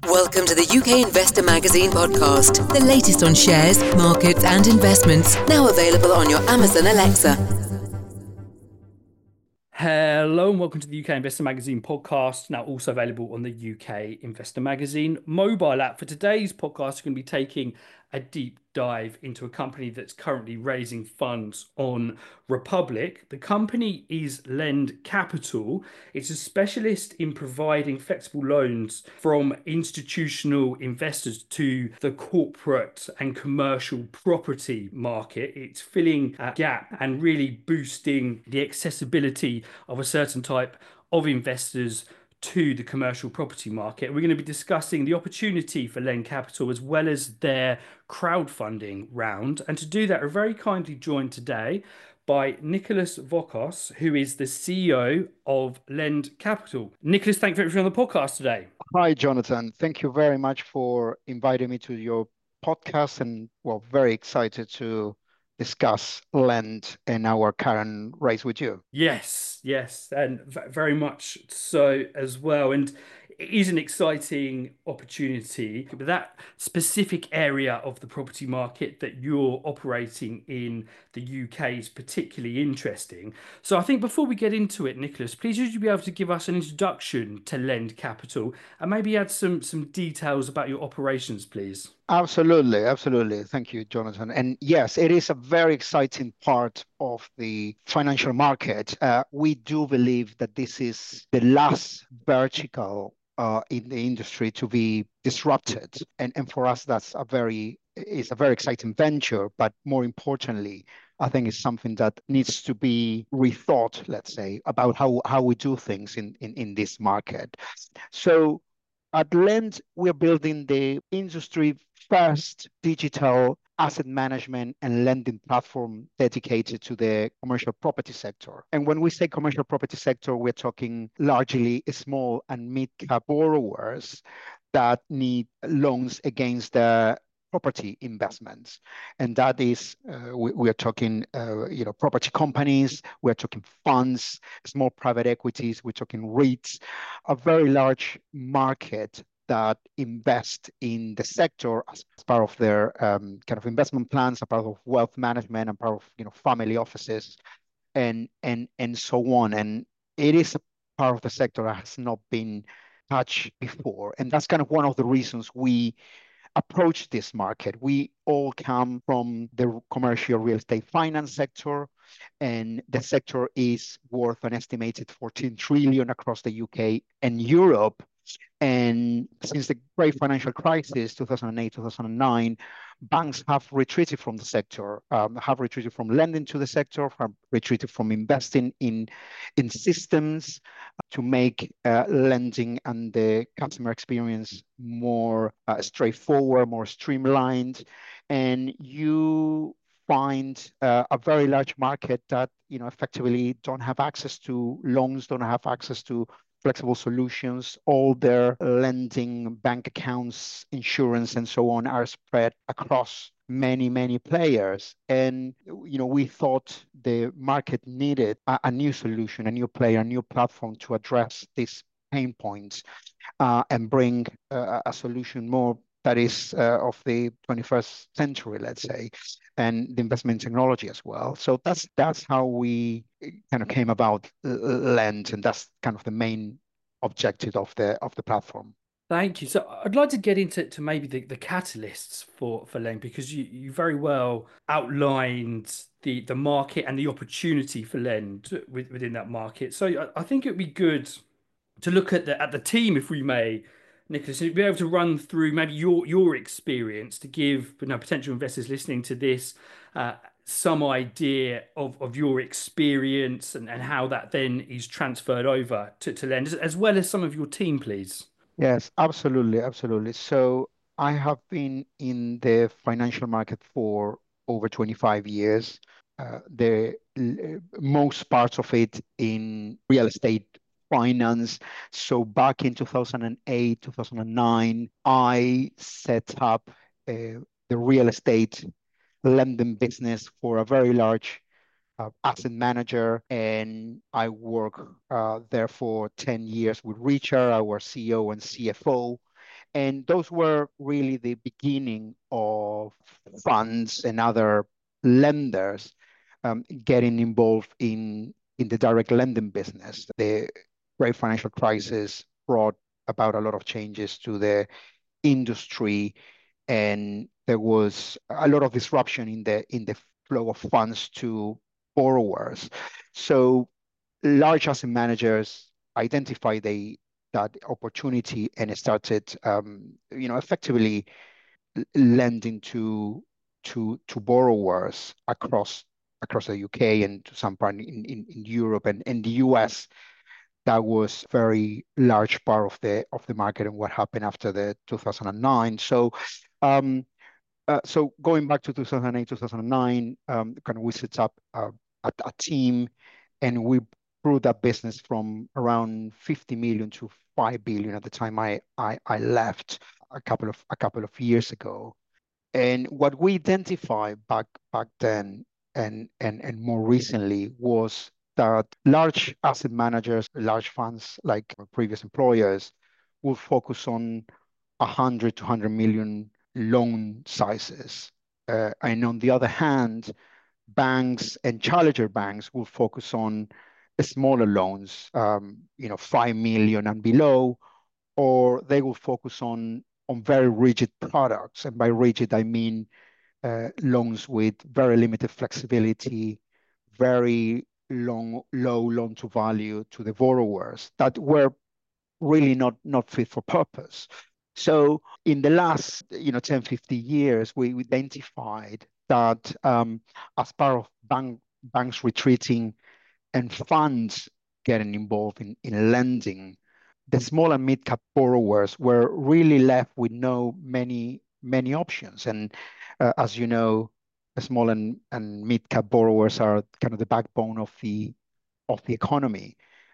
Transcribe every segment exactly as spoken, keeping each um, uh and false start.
Welcome to the U K Investor Magazine podcast, the latest on shares, markets and investments, now available on your Amazon Alexa. Hello and welcome to the U K Investor Magazine podcast, now also available on the U K Investor Magazine mobile app. For today's podcast, we're going to be taking a deep dive into a company that's currently raising funds on Republic. The company is Lend Capital. It's a specialist in providing flexible loans from institutional investors to the corporate and commercial property market. It's filling a gap and really boosting the accessibility of a certain type of investors to the commercial property market. We're going to be discussing the opportunity for Lend Capital as well as their crowdfunding round. And to do that, we're very kindly joined today by Nicholas Vokos, who is the C E O of Lend Capital. Nicholas, thank you for being on the podcast today. Hi, Jonathan. Thank you very much for inviting me to your podcast, and well, very excited to discuss Lend and our current raise with you. Yes, yes, and v- very much so as well. And it is an exciting opportunity, but that specific area of the property market that you're operating in the U K is particularly interesting. So I think before we get into it, Nicholas, please would you be able to give us an introduction to Lend Capital and maybe add some some details about your operations, please? Absolutely, absolutely. Thank you, Jonathan. And yes, it is a very exciting part of the financial market. Uh, we do believe that this is the last vertical uh, in the industry to be disrupted. And, and for us, that's a very, it's a very exciting venture, but more importantly, I think it's something that needs to be rethought, let's say, about how, how we do things in, in, in this market. So at Lend, we're building the industry first digital asset management and lending platform dedicated to the commercial property sector. And when we say commercial property sector, we're talking largely small and mid-cap borrowers that need loans against the property investments. And that is, uh, we, we are talking, uh, you know, property companies, we're talking funds, small private equities, we're talking REITs, a very large market that invest in the sector as, as part of their um, kind of investment plans, a part of wealth management, and part of, you know, family offices, and and and so on. And it is a part of the sector that has not been touched before, and that's kind of one of the reasons we approach this market. We all come from the commercial real estate finance sector, and the sector is worth an estimated fourteen trillion across the U K and Europe. And since the great financial crisis, two thousand eight, two thousand nine, banks have retreated from the sector, um, have retreated from lending to the sector, have retreated from investing in, in systems to make uh, lending and the customer experience more uh, straightforward, more streamlined. And you find uh, a very large market that, you know, effectively don't have access to loans, don't have access to flexible solutions. All their lending, bank accounts, insurance, and so on are spread across many, many players. And, you know, we thought the market needed a, a new solution, a new player, a new platform to address these pain points uh, and bring uh, a solution more that is uh, of the twenty-first century, let's say, and the investment technology as well. So that's that's how we kind of came about uh, Lend, and that's kind of the main objective of the of the platform. Thank you. So I'd like to get into to maybe the, the catalysts for, for Lend, because you, you very well outlined the, the market and the opportunity for Lend with, within that market. So I, I think it would be good to look at the at the team, if we may, Nicholas, and be able to run through maybe your your experience to give, you know, potential investors listening to this uh, some idea of, of your experience and, and how that then is transferred over to, to Lend, as, as well as some of your team, please. Yes, absolutely, absolutely. So I have been in the financial market for over twenty-five years. Uh, the l- most parts of it in real estate finance. So back in two thousand eight, two thousand nine, I set up uh, the real estate lending business for a very large uh, asset manager, and I work uh, there for ten years with Richard, our C E O and C F O. And those were really the beginning of funds and other lenders um, getting involved in, in the direct lending business. The great financial crisis brought about a lot of changes to the industry, and there was a lot of disruption in the in the flow of funds to borrowers. So large asset managers identified the, that opportunity and started, um, you know, effectively lending to to to borrowers across across the U K and to some part in, in, in Europe and in the U S. That was very large part of the of the market and what happened after the two thousand nine. So um, uh, so going back to two thousand eight, two thousand nine, um, kind of we set up a, a, a team, and we grew that business from around fifty million to five billion at the time I, I, I left a couple of a couple of years ago. And what we identified back back then and and and more recently was that large asset managers, large funds like our previous employers, will focus on one hundred to one hundred million loan sizes. Uh, and on the other hand, banks and challenger banks will focus on smaller loans, um, you know, five million and below, or they will focus on on very rigid products. And by rigid, I mean uh, loans with very limited flexibility, very long, low loan to value to the borrowers that were really not, not fit for purpose. So in the last, you know, ten, fifteen years, we identified that um, as part of bank, banks retreating and funds getting involved in, in lending, the small and mid-cap borrowers were really left with no many, many options. And uh, as you know, the small and, and mid-cap borrowers are kind of the backbone of the of the economy.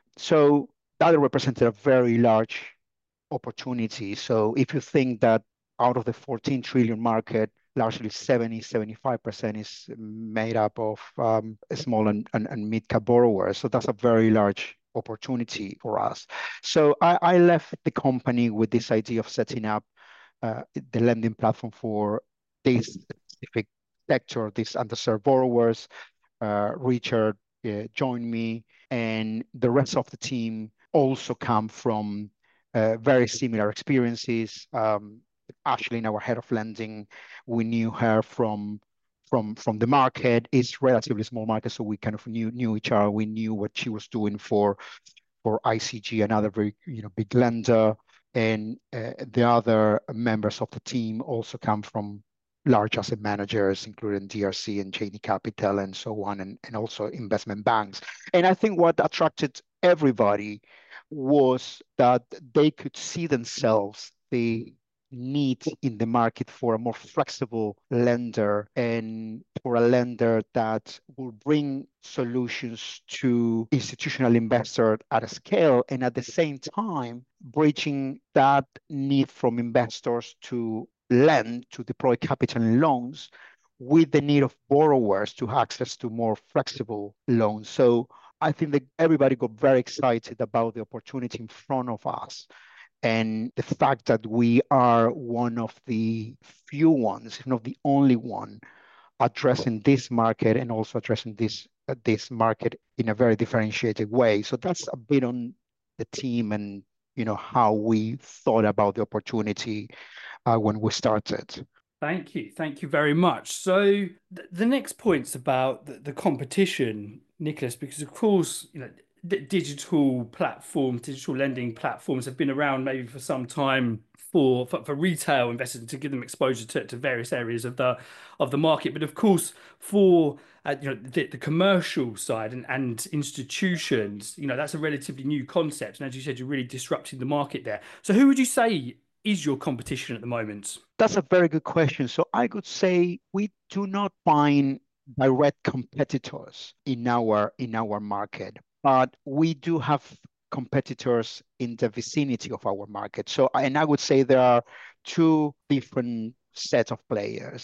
So that represented a very large opportunity. So if you think that out of the fourteen trillion market, largely seventy, seventy-five percent is made up of um, small and, and, and mid-cap borrowers. So that's a very large opportunity for us. So I, I left the company with this idea of setting up uh, the lending platform for this specific sector, these underserved borrowers. Uh, Richard uh, joined me, and the rest of the team also come from uh, very similar experiences. Um, Ashley, our head of lending, we knew her from from from the market. It's relatively small market, so we kind of knew knew each other. We knew what she was doing for for I C G, another very you know big lender, and uh, the other members of the team also come from large asset managers, including D R C and J D Capital and so on, and, and also investment banks. And I think what attracted everybody was that they could see themselves, the need in the market for a more flexible lender and for a lender that will bring solutions to institutional investors at a scale, and at the same time bridging that need from investors to lend, to deploy capital in loans, with the need of borrowers to access to more flexible loans. So I think that everybody got very excited about the opportunity in front of us, and the fact that we are one of the few ones, if not the only one, addressing this market and also addressing this uh, this market in a very differentiated way. So that's a bit on the team and you know how we thought about the opportunity uh, when we started. Thank you. Thank you very much. So th- the next point's about the, the competition, Nicholas, because of course, you know, d- digital platforms, digital lending platforms have been around maybe for some time for, for, for retail investors to give them exposure to, to various areas of the of the market. But of course, for uh, you know the, the commercial side and, and institutions, you know, that's a relatively new concept. And as you said, you're really disrupting the market there. So who would you say is your competition at the moment? That's a very good question. So I could say we do not find direct competitors in our in our market, but we do have competitors in the vicinity of our market. So and I would say there are two different sets of players.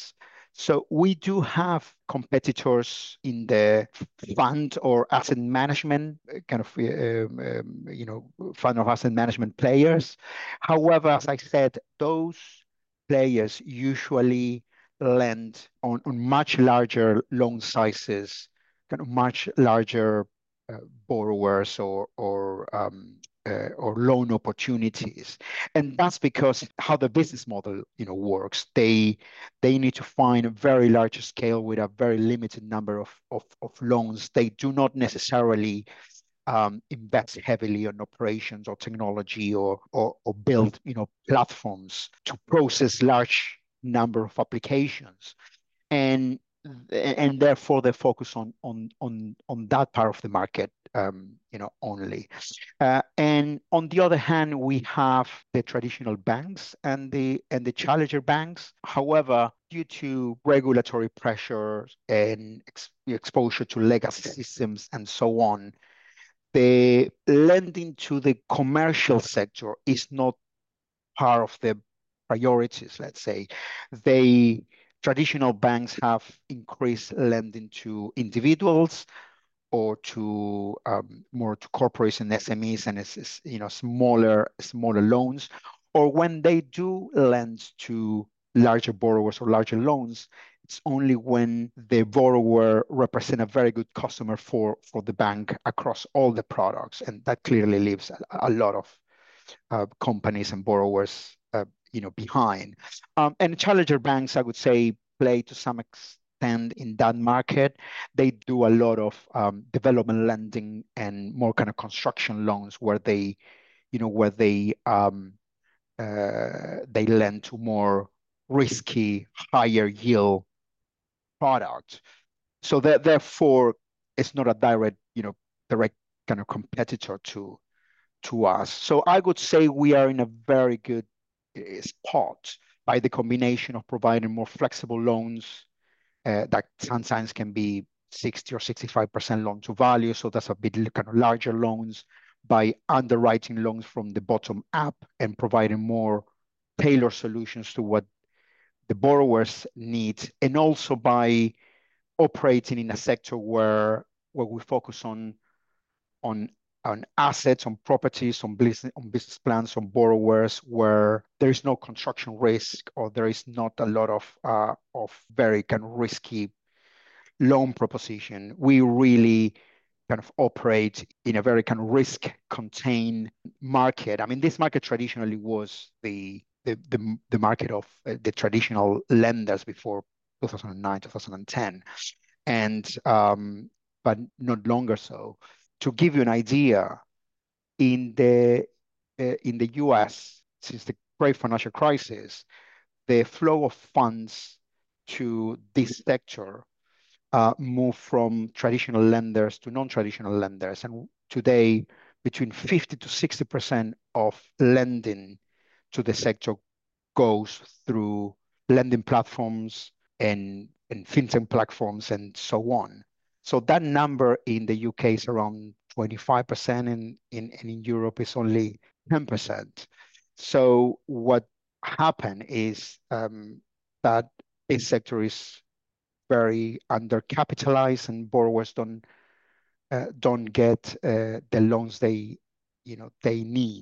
So we do have competitors in the fund or asset management uh, kind of, um, um, you know, fund or asset management players. However, as I said, those players usually lend on, on much larger loan sizes, kind of much larger uh, borrowers or or um, uh, or loan opportunities, and that's because how the business model, you know, works. They they need to find a very large scale with a very limited number of of, of loans. They do not necessarily um, invest heavily on operations or technology or, or or build, you know, platforms to process large number of applications, and and therefore they focus on on on on that part of the market, um, you know, only. Uh, and on the other hand, we have the traditional banks and the and the challenger banks. However, due to regulatory pressures and ex exposure to legacy systems and so on, the lending to the commercial sector is not part of the priorities, let's say. They traditional banks have increased lending to individuals or to um, more to corporates and S M Es, and it's, it's, you know, smaller smaller loans. Or when they do lend to larger borrowers or larger loans, it's only when the borrower represent a very good customer for for the bank across all the products, and that clearly leaves a, a lot of uh, companies and borrowers, uh, you know, behind. Um, and challenger banks, I would say, play to some extent in that market. They do a lot of um, development lending and more kind of construction loans where they, you know, where they um, uh, they lend to more risky, higher yield product. So that therefore, it's not a direct, you know, direct kind of competitor to to us. So I would say we are in a very good uh, spot by the combination of providing more flexible loans uh, that sometimes can be sixty or sixty-five percent loan to value. So that's a bit kind of larger loans, by underwriting loans from the bottom up and providing more tailored solutions to what the borrowers need, and also by operating in a sector where where we focus on on on assets, on properties, on business, on business plans, on borrowers, where there is no construction risk or there is not a lot of uh, of very kind of risky loan proposition. We really kind of operate in a very kind of risk contained market. I mean, this market traditionally was the the the, the market of uh, the traditional lenders before two thousand nine, two thousand ten, and um, but not longer so. To give you an idea, in the uh, in the U S, since the great financial crisis, the flow of funds to this sector uh, moved from traditional lenders to non-traditional lenders, and today between fifty to sixty percent of lending to the sector goes through lending platforms and, and fintech platforms and so on. So that number in the U K is around twenty-five percent, and in, and in Europe is only ten percent. So what happened is um, that this sector is very undercapitalized, and borrowers don't uh, don't get uh, the loans they, you know, they need.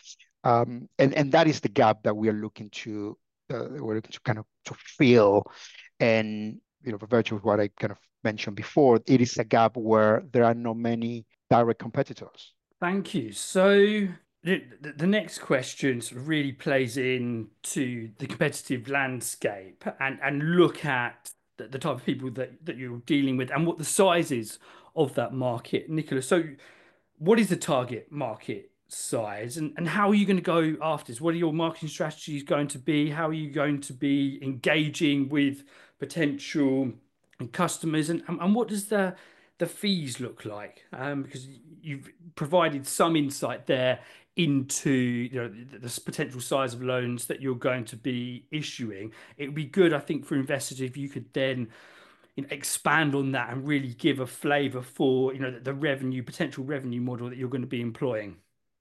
Um, and and that is the gap that we are looking to uh, we're looking to kind of to fill. And you know, for virtue of what I kind of mentioned before, it is a gap where there are not many direct competitors. Thank you. So the, the next question sort of really plays into the competitive landscape, and, and look at the, the type of people that, that you're dealing with and what the size is of that market. Nicola, so what is the target market size, and, and how are you going to go after this? What are your marketing strategies going to be? How are you going to be engaging with potential customers, and, and, and what does the the fees look like? Um, because you've provided some insight there into, you know, the, the potential size of loans that you're going to be issuing. It would be good, I think, for investors if you could then, you know, expand on that and really give a flavor for, you know, the, the revenue, potential revenue model that you're going to be employing.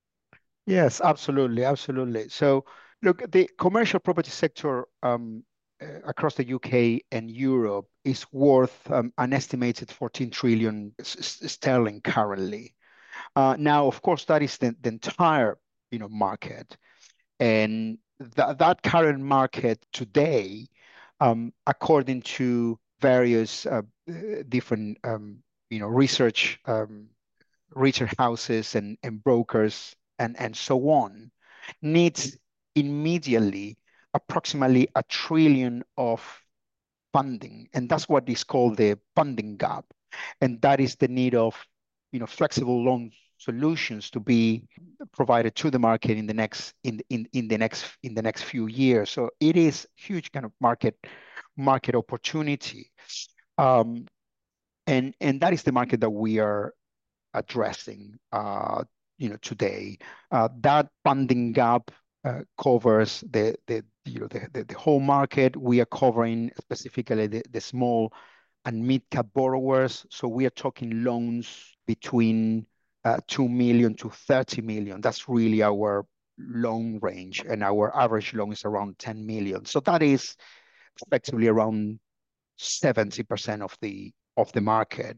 Yes, absolutely, absolutely. So look, the commercial property sector, um, uh, across the U K and Europe is worth um, an estimated fourteen trillion sterling currently. Uh, now, of course, that is the, the entire you know market, and th- that current market today, um, according to various uh, different um, you know research um, research houses and, and brokers and, and so on, needs immediately approximately a trillion of funding. And that's what is called the funding gap. And that is the need of you know, flexible loan solutions to be provided to the market in the next in, in, in the next in the next few years. So it is huge kind of market market opportunity. Um, and and that is the market that we are addressing uh, you know, today. Uh, that funding gap uh, covers the, the, you know, the, the, the whole market. We are covering specifically the, the small and mid-cap borrowers. So we are talking loans between uh, two million to thirty million. That's really our loan range, and our average loan is around ten million. So that is effectively around seventy percent of the of the market.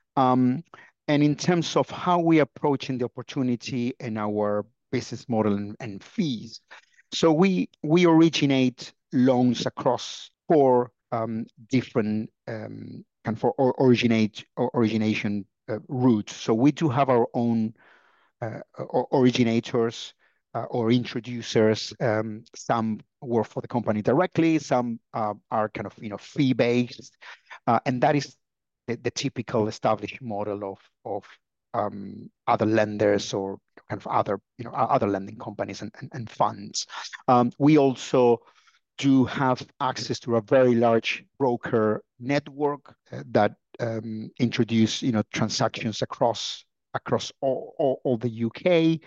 Um, and in terms of how we are approaching the opportunity and our business model and, and fees, so we we originate loans across four um, different um, kind of or originate or origination uh, routes. So we do have our own uh, originators uh, or introducers. Um, some work for the company directly. Some uh, are kind of you know fee based, uh, and that is the, the typical established model of of um, other lenders or kind of other you know other lending companies and, and, and funds. Um, we also do have access to a very large broker network uh, that um, introduce you know transactions across across all, all, all the U K,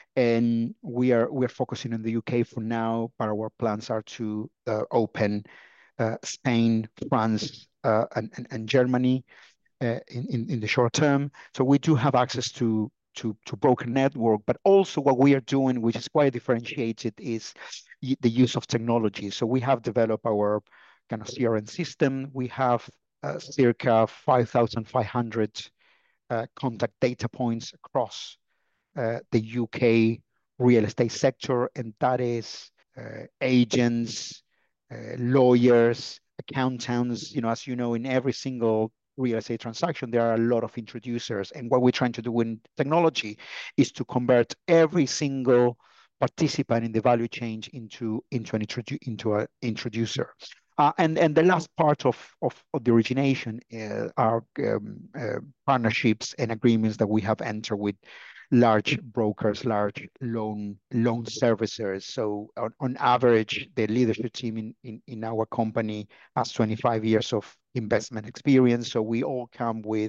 and we are we're focusing on the U K for now, but our plans are to uh, open uh, Spain, France, uh, and, and and Germany uh, in, in in the short term. So we do have access to to to broker network, but also what we are doing, which is quite differentiated, is the use of technology. So we have developed our kind of C R M system. We have uh, circa five thousand five hundred uh, contact data points across uh, the U K real estate sector, and that is uh, agents, uh, lawyers, accountants. You know, as you know, in every single real estate transaction, there are a lot of introducers. And what we're trying to do in technology is to convert every single participant in the value chain into into an introdu into an introducer. Uh, and and the last part of of, of the origination uh, are um, uh, partnerships and agreements that we have entered with large brokers, large loan loan servicers. So on, on average, the leadership team in, in, in our company has twenty-five years of investment experience. So we all come with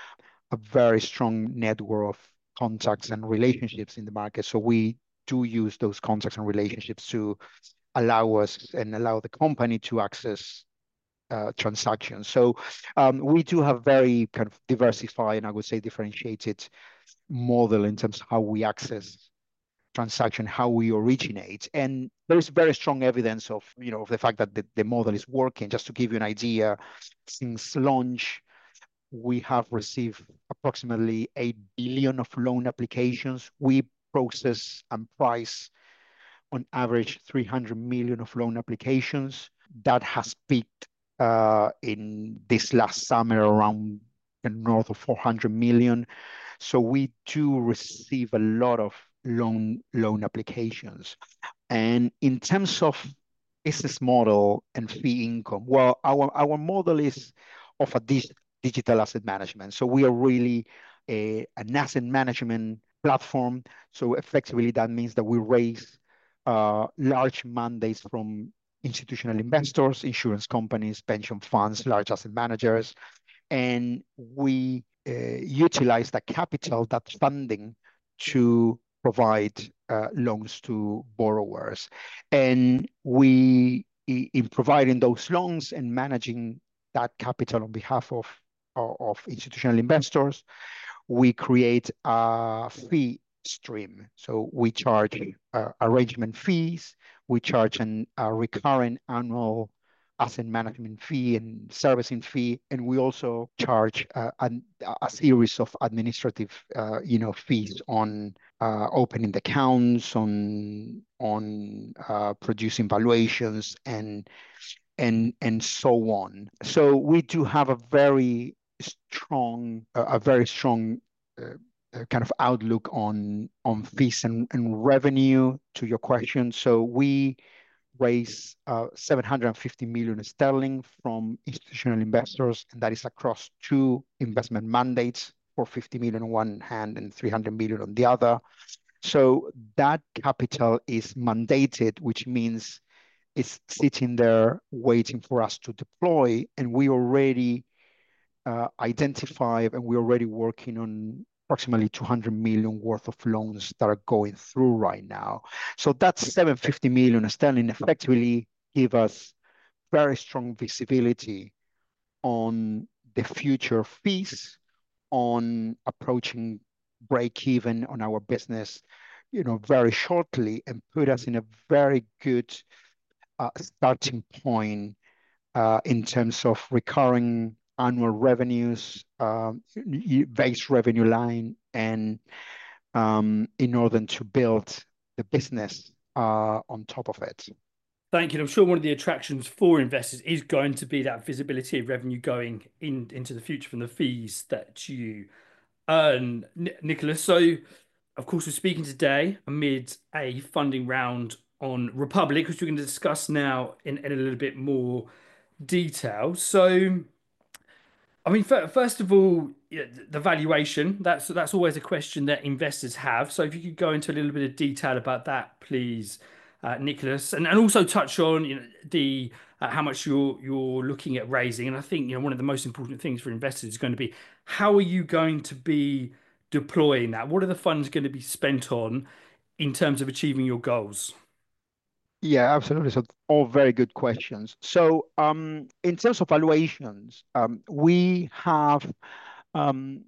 a very strong network of contacts and relationships in the market. So we do use those contacts and relationships to allow us and allow the company to access uh, transactions. So um, we do have very kind of diversified and I would say differentiated model in terms of how we access transaction, how we originate. And there's very strong evidence of, you know, of the fact that the, the model is working. Just to give you an idea, since launch, we have received approximately eight billion of loan applications. We process and price on average three hundred million of loan applications. That has peaked uh, in this last summer around north of four hundred million. So we do receive a lot of loan loan applications. And in terms of business model and fee income, well, our our model is of a dig digital asset management. So we are really a, an asset management platform. So effectively, that means that we raise uh, large mandates from institutional investors, insurance companies, pension funds, large asset managers, and we uh, utilize that capital, that funding, to provide uh, loans to borrowers. And we, in providing those loans and managing that capital on behalf of, of, of institutional investors, we create a fee stream. So we charge uh, arrangement fees, we charge an, a recurring annual asset management fee and servicing fee, and we also charge uh, an, a series of administrative, uh, you know, fees on uh, opening the accounts, on on uh, producing valuations, and and and so on. So we do have a very strong, uh, a very strong uh, uh, kind of outlook on on fees and, and revenue. To your question, so we raise uh, seven hundred fifty million sterling from institutional investors, and that is across two investment mandates for fifty million on one hand and three hundred million on the other. So that capital is mandated, which means it's sitting there waiting for us to deploy, and we already uh, identified and we're already working on approximately two hundred million worth of loans that are going through right now. So that's seven hundred fifty million sterling effectively give us very strong visibility on the future fees, on approaching break even on our business, you know, very shortly, and put us in a very good uh, starting point uh, in terms of recurring annual revenues, um, base revenue line, and um, in order to build the business uh, on top of it. Thank you. I'm sure one of the attractions for investors is going to be that visibility of revenue going in into the future from the fees that you earn, N- Nicholas. So, of course, we're speaking today amid a funding round on Republic, which we're going to discuss now in, in a little bit more detail. So, I mean, fir- first of all, yeah, the valuation, that's that's always a question that investors have. So if you could go into a little bit of detail about that, please, uh, Nicholas, and, and also touch on, you know, the uh, how much you're you're looking at raising. And I think, you know, one of the most important things for investors is going to be how are you going to be deploying that? What are the funds going to be spent on in terms of achieving your goals? Yeah, absolutely. So all very good questions. So um, in terms of valuations, um, we have um,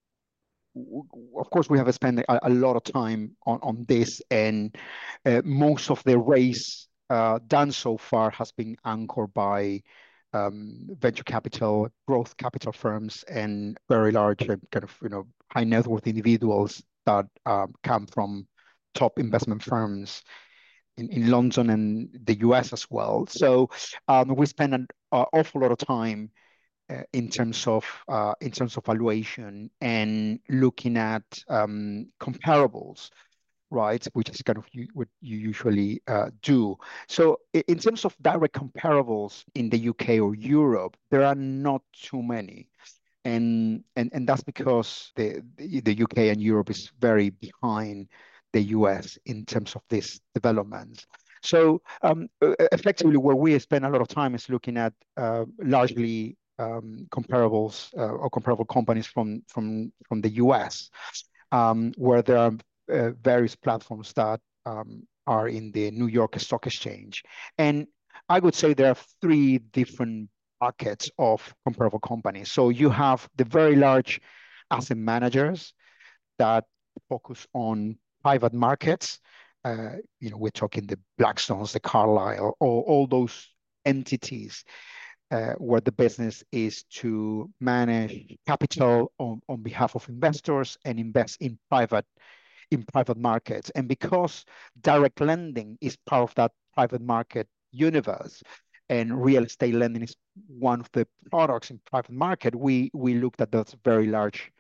of course, we have spent a, a lot of time on, on this, and uh, most of the raise uh, done so far has been anchored by um, venture capital, growth capital firms, and very large uh, kind of you know high net worth individuals that um, come from top investment firms in, in London and the U S as well. So um, we spend an uh, awful lot of time uh, in terms of uh, in terms of valuation and looking at um, comparables, right? Which is kind of you, what you usually uh, do. So in terms of direct comparables in the U K or Europe, there are not too many. And, and, and that's because the, the, the U K and Europe is very behind the U S in terms of these developments. So um, effectively, where we spend a lot of time is looking at uh, largely um, comparables uh, or comparable companies from from from the U S, um, where there are uh, various platforms that um, are in the New York Stock Exchange, and I would say there are three different buckets of comparable companies. So you have the very large asset managers that focus on private markets. Uh, you know, we're talking the Blackstones, the Carlyle, all, all those entities uh, where the business is to manage capital on, on behalf of investors and invest in private in private markets. And because direct lending is part of that private market universe, and real estate lending is one of the products in private market, we we looked at those very large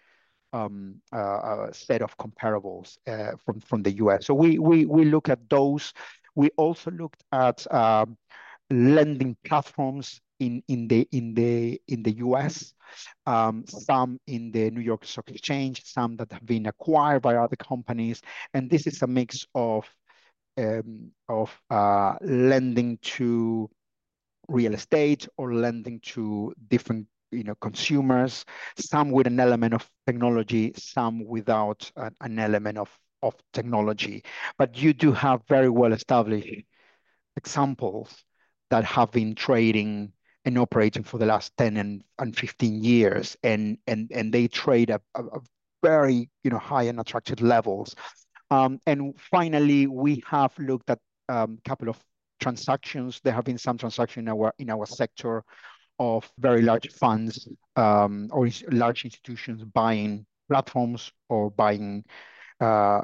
um, uh, uh, set of comparables uh, from from the U S. So we we we look at those. We also looked at um, lending platforms in in the in the in the U S, um, some in the New York Stock Exchange, some that have been acquired by other companies, and this is a mix of um, of uh, lending to real estate or lending to different you know consumers, some with an element of technology, some without an, an element of of technology. But you do have very well established examples that have been trading and operating for the last ten and, and fifteen years, and and and they trade at a, a very you know high and attractive levels. Um, and finally, we have looked at a um, couple of transactions. There have been some transactions in our in our sector of very large funds um, or large institutions buying platforms or buying uh,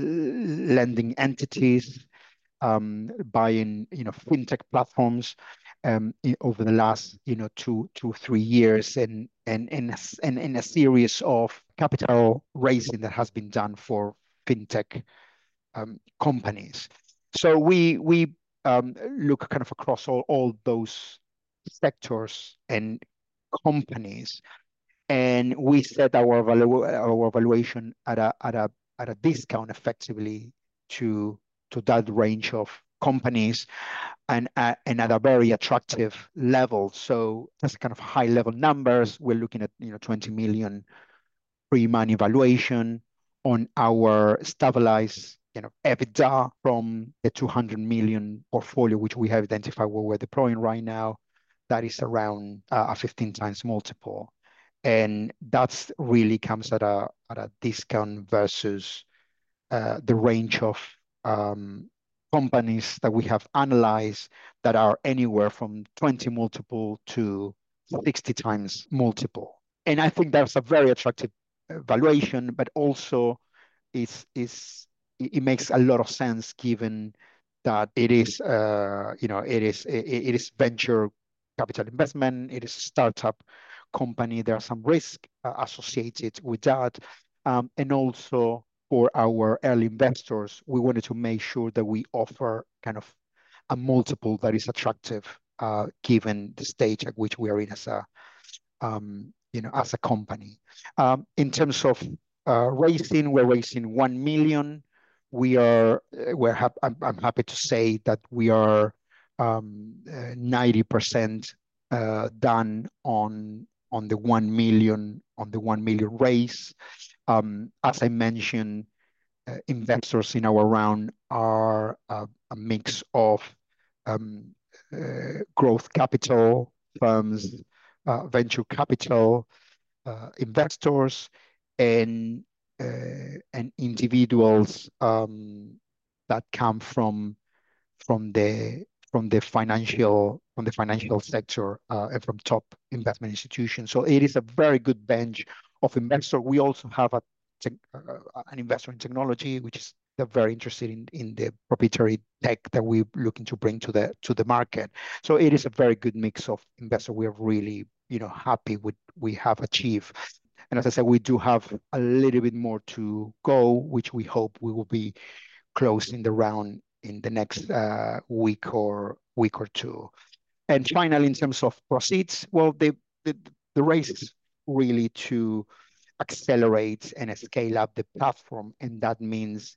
lending entities, um, buying you know fintech platforms um, in, over the last you know two two three years, and and and and in a series of capital raising that has been done for fintech um, companies. So we we um, look kind of across all all those sectors and companies, and we set our valu our valuation at a at a at a discount effectively to to that range of companies, and at, and at a very attractive level. So that's kind of high level numbers. We're looking at you know twenty million pre-money valuation on our stabilized you know EBITDA from the two hundred million portfolio which we have identified where we're deploying right now. That is around uh, a fifteen times multiple, and that's really comes at a at a discount versus uh, the range of um, companies that we have analyzed that are anywhere from twenty multiple to sixty times multiple. And I think that's a very attractive uh, valuation, but also it's, it's, it makes a lot of sense given that it is, uh, you know, it is, it, it is venture capital investment, it is a startup company. There are some risk uh, associated with that. Um, and also for our early investors, we wanted to make sure that we offer kind of a multiple that is attractive uh, given the stage at which we are in as a, um, you know, as a company. Um, in terms of uh, raising, we're raising one million. We are, we're hap I'm, I'm happy to say that we are um, uh, ninety percent uh, done on on the one million on the one million raise. Um, as I mentioned, uh, investors in our round are uh, a mix of um, uh, growth capital firms, uh, venture capital uh, investors, and uh, and individuals um, that come from from the from the financial from the financial sector uh, and from top investment institutions. So it is a very good bench of investors. We also have a uh, an investor in technology, which is they're very interested in in the proprietary tech that we're looking to bring to the to the market. So it is a very good mix of investors. We are really you know happy with we have achieved. And as I said, we do have a little bit more to go, which we hope we will be closing the round in the next uh, week or week or two. And finally, in terms of proceeds, well, the the, the race is really to accelerate and scale up the platform, and that means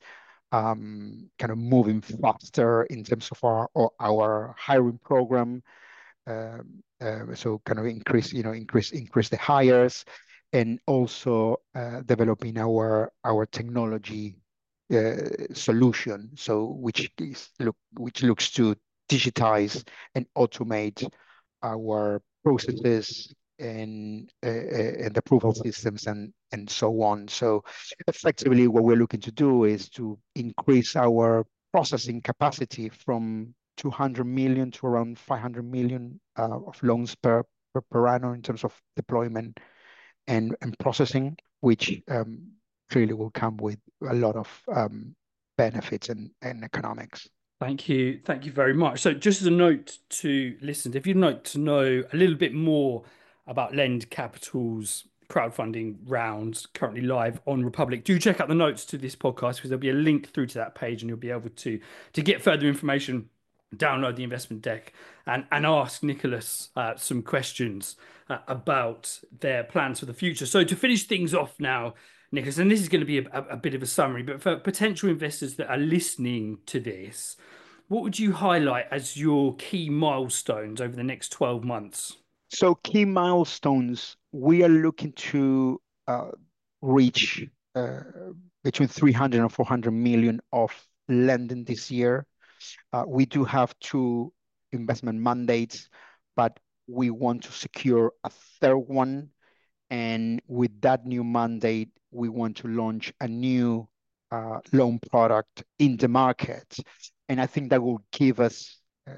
um, kind of moving faster in terms of our our hiring program. Um, uh, so kind of increase, you know, increase increase the hires, and also uh, developing our our technology uh, solution. So which is look which looks to digitize and automate our processes and uh, and approval systems and and so on. So effectively, what we're looking to do is to increase our processing capacity from two hundred million to around five hundred million uh, of loans per, per per annum in terms of deployment and and processing, which um, clearly will come with a lot of um, benefits and, and economics. Thank you. Thank you very much. So just as a note to listeners, if you'd like to know a little bit more about Lend Capital's crowdfunding rounds currently live on Republic, do check out the notes to this podcast because there'll be a link through to that page and you'll be able to to get further information, download the investment deck and, and ask Nicholas uh, some questions uh, about their plans for the future. So to finish things off now, Nicholas, and this is going to be a, a, a bit of a summary, but for potential investors that are listening to this, what would you highlight as your key milestones over the next twelve months? So key milestones, we are looking to uh, reach uh, between three hundred and four hundred million of lending this year. Uh, we do have two investment mandates, but we want to secure a third one. And with that new mandate, we want to launch a new uh, loan product in the market. And I think that will give us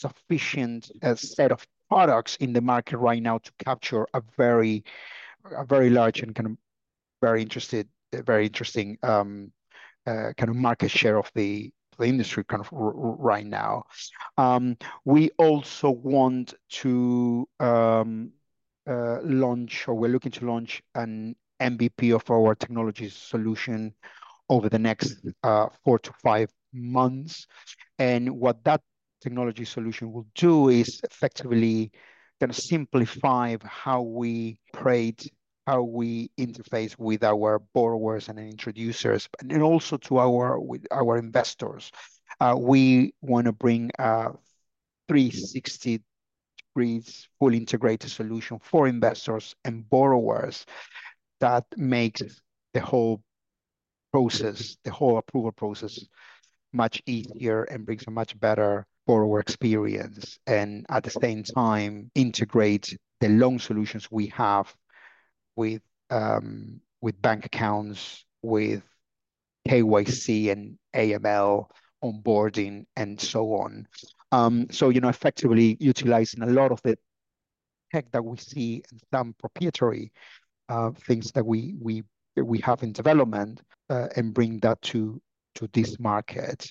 sufficient uh, set of products in the market right now to capture a very, a very large and kind of very interested, very interesting um, uh, kind of market share of the the industry kind of r- r- right now. Um, we also want to um, uh, launch, or we're looking to launch an M V P of our technology solution over the next uh, four to five months. And what that technology solution will do is effectively kind of simplify how we operate, how we interface with our borrowers and introducers, and also to our with our investors. Uh, we want to bring a three sixty degrees fully integrated solution for investors and borrowers that makes the whole process, the whole approval process, much easier and brings a much better borrower experience, and at the same time integrate the loan solutions we have with um, with bank accounts, with K Y C and A M L onboarding, and so on. Um, so you know, effectively utilizing a lot of the tech that we see and some proprietary uh, things that we we we have in development, uh, and bring that to to this market.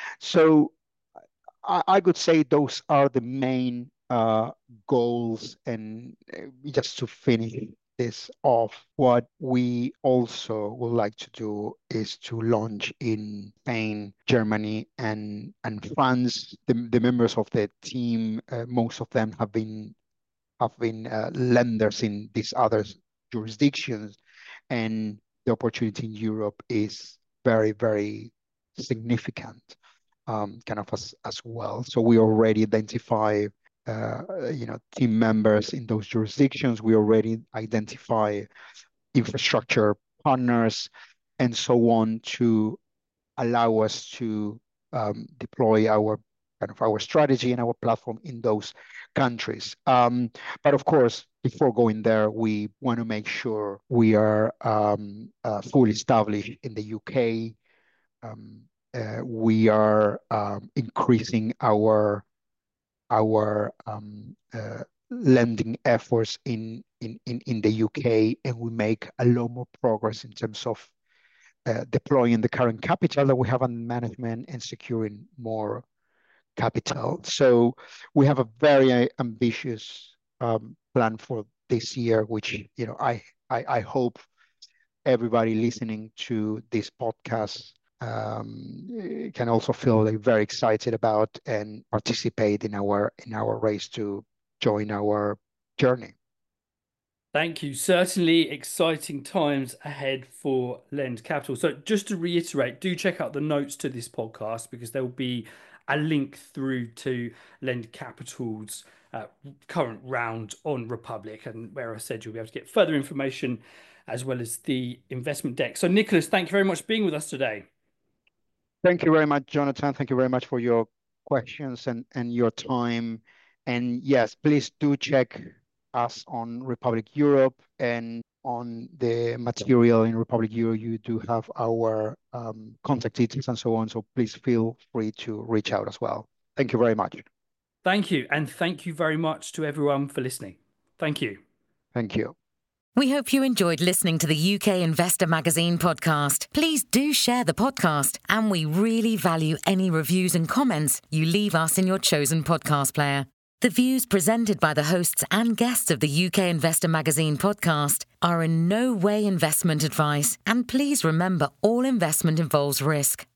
So I, I could say those are the main uh, goals. And uh, just to finish this off, what we also would like to do is to launch in Spain, Germany, and and France. The, the members of the team, uh, most of them have been have been uh, lenders in these other jurisdictions, and the opportunity in Europe is very, very significant, um, kind of as, as well. So we already identify, uh, you know, team members in those jurisdictions. We already identify infrastructure partners and so on to allow us to um, deploy our kind of our strategy and our platform in those countries. Um, but of course, before going there, we want to make sure we are um, uh, fully established in the U K. Um, uh, we are um, increasing our our um, uh, lending efforts in, in in in the U K, and we make a lot more progress in terms of uh, deploying the current capital that we have on management and securing more capital. So we have a very uh, ambitious um, plan for this year, which you know I, I I hope everybody listening to this podcast um, can also feel like very excited about and participate in our in our race to join our journey. Thank you. Certainly exciting times ahead for Lend Capital. So just to reiterate, do check out the notes to this podcast, because there will be a link through to Lend Capital's uh, current round on Republic, and where I said you'll be able to get further information as well as the investment deck. So Nicholas, thank you very much for being with us today. Thank you very much, Jonathan. Thank you very much for your questions and, and your time. And yes, please do check us on Republic Europe, and on the material in Republic Europe, you do have our um, contact details and so on. So please feel free to reach out as well. Thank you very much. Thank you. And thank you very much to everyone for listening. Thank you. Thank you. We hope you enjoyed listening to the U K Investor Magazine podcast. Please do share the podcast, and we really value any reviews and comments you leave us in your chosen podcast player. The views presented by the hosts and guests of the U K Investor Magazine podcast are in no way investment advice, and please remember all investment involves risk.